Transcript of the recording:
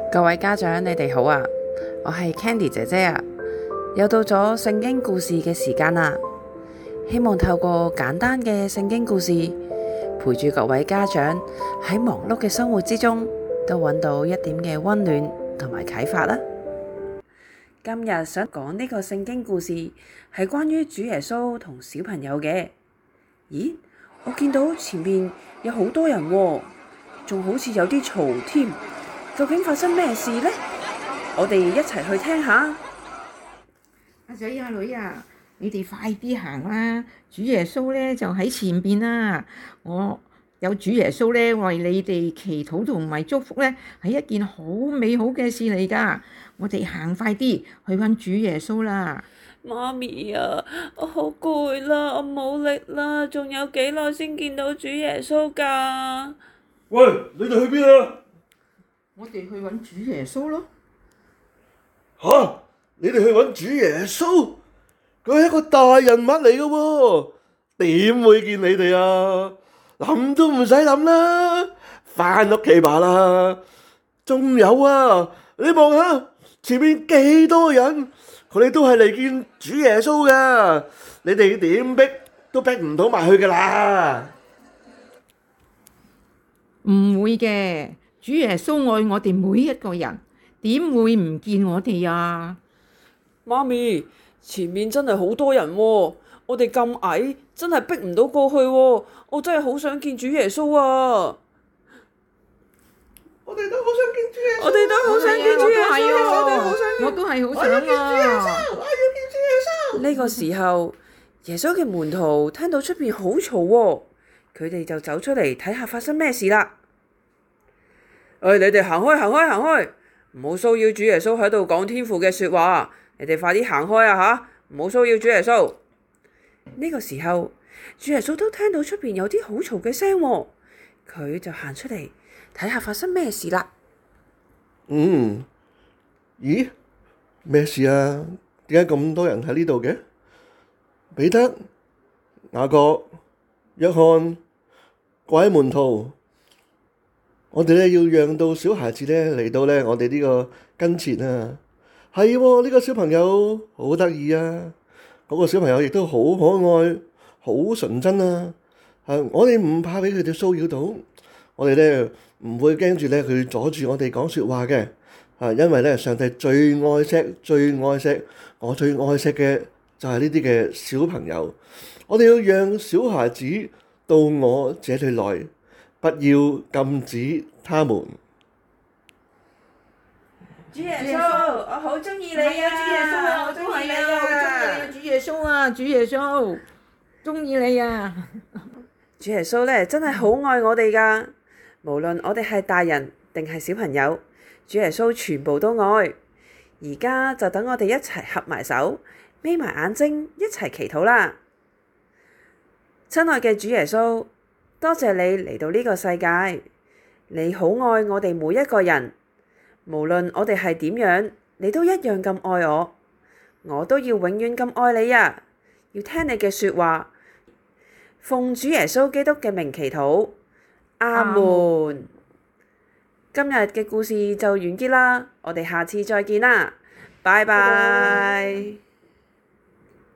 各位家長，你哋好啊！我係 Candy 姐姐啊，又到咗聖經故事嘅時間啦。希望透過簡單嘅聖經故事，陪住各位家長喺忙碌嘅生活之中，都揾到一點嘅溫暖同埋啟發啦。今日想講呢個聖經故事係關於主耶穌同小朋友嘅。咦，我見到前面有好多人喎，仲好似有啲嘈添。究竟發生咩事呢？我哋一齊去聽下。 阿仔阿女啊，你哋快啲行啦！主耶穌咧就喺前邊啦。我有主耶穌咧為你哋祈禱同埋祝福咧，係一件好美好嘅事嚟㗎。我哋行快啲去揾主耶穌啦！ 媽咪啊，我好攰啦，我冇力啦，仲有幾耐先見到主耶穌㗎？ 喂，你哋去邊啊？ 我哋去揾主耶穌咯。 吓，你哋去揾主耶穌？佢係一個大人物嚟嘅喎，點會見你哋啊？諗都唔使諗啦，返屋企吧啦。仲有啊，你望下前面幾多人，佢哋都係嚟見主耶穌㗎。你哋點逼都逼唔到埋去㗎啦。 唔會嘅，主耶穌愛我哋每一個人，點會唔見我哋啊？ 媽咪，前面真係好多人喎，我哋咁矮，真係逼唔到過去喎。我真係好想見主耶穌啊！ 我哋都好想見主耶穌， 我哋都好想見主耶穌， 我哋好想，我都係好想啊！ 我要見主耶穌。 呢個時候，耶穌嘅門徒聽到出邊好嘈喎，佢哋就走出嚟睇下發生咩事啦。你哋行開，行開，行開，唔好騷擾主耶穌喺度講天父嘅說話。你哋快啲行開啊吓，唔好騷擾主耶穌。呢個時候，主耶穌都聽到出邊有啲好嘈嘅聲喎，佢就行出嚟睇下發生咩事啦。 咦？咩事啊？點解咁多人喺呢度嘅？彼得、雅各、約翰，各位門徒，我哋咧要讓到小孩子咧嚟到咧我哋呢個跟前啊！係喎，呢個小朋友好得意啊！嗰個小朋友亦都好可愛、好純真啊！我哋唔怕俾佢哋騷擾到，我哋咧唔會驚住咧佢阻住我哋講説話嘅。因為咧上帝最愛錫、最愛錫，我最愛錫嘅就係呢啲嘅小朋友。我哋要讓小孩子到我這裏來，不要禁止他們。 主耶穌，我好中意你啊！ 主耶穌啊，我都係啊，好中意你，主耶穌啊，主耶穌，中意你啊！ 主耶穌咧真係好愛我哋噶，無論我哋係大人定係小朋友，主耶穌全部都愛。而家就等我哋一齊合埋手，眯埋眼睛，一齊祈禱啦！親愛嘅主耶穌，多謝你嚟到呢個世界，你好愛我哋每一個人。無論我哋係點樣，你都一樣咁愛我，我都要永遠咁愛你啊！要聽你嘅說話，奉主耶穌基督嘅名祈禱，阿門。今日嘅故事就完結啦，我哋下次再見啦，拜拜。